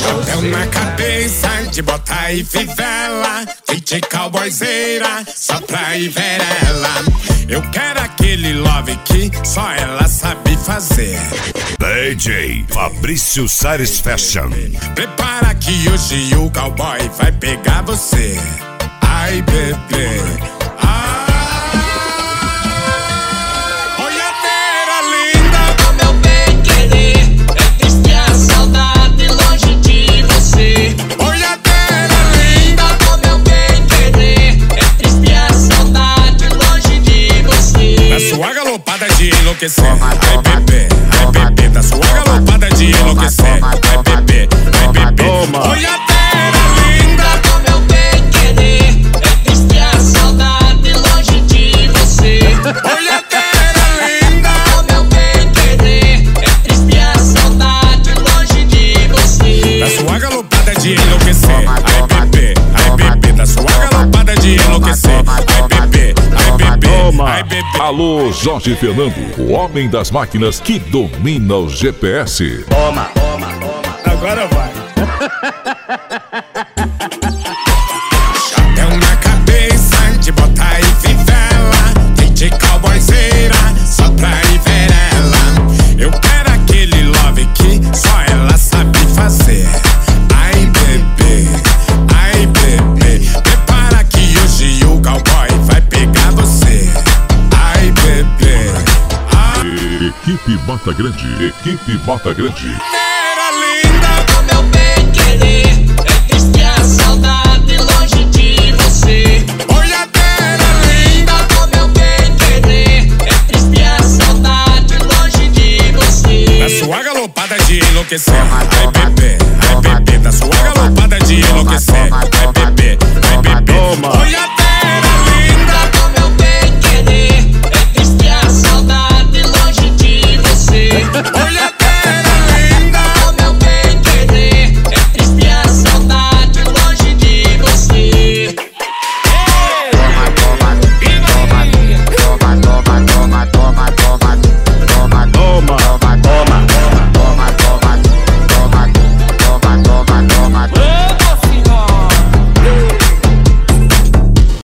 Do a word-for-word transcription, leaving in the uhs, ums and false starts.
Chapéu na cabeça, de bota e fivela, gente cowboyzeira, só pra ir ver ela. Eu quero aquele love que só ela sabe fazer. D J Fabrício Sares Fashion. Prepara que hoje o cowboy vai pegar você. Ai, bebê, ai. Sua galopada de enlouquecer, ai bebê, ai bebê, da sua galopada de enlouquecer, ai bebê, ai bebê. Olha a terra linda, como eu bem querer, é triste a saudade longe de você. Olha a terra linda, como eu bem querer, é triste a saudade longe de você. Da sua galopada de enlouquecer, ai bebê, ai bebê, da sua galopada de enlouquecer, ai bebê, ai bebê. Ai, bebê. Alô, Jorge Fernando, o homem das máquinas que domina o G P S. Toma, toma, toma. Agora vai. Chapéu na cabeça, de bota e fivela, gente cowboyzeira, só pra ir ver ela. Eu quero aquele love que só ela sabe fazer. Ai, bebê, ai, bebê, prepara que hoje o cowboy vai pegar você. Ai, bebê, ai. Equipe Mata Grande, Equipe Mata Grande.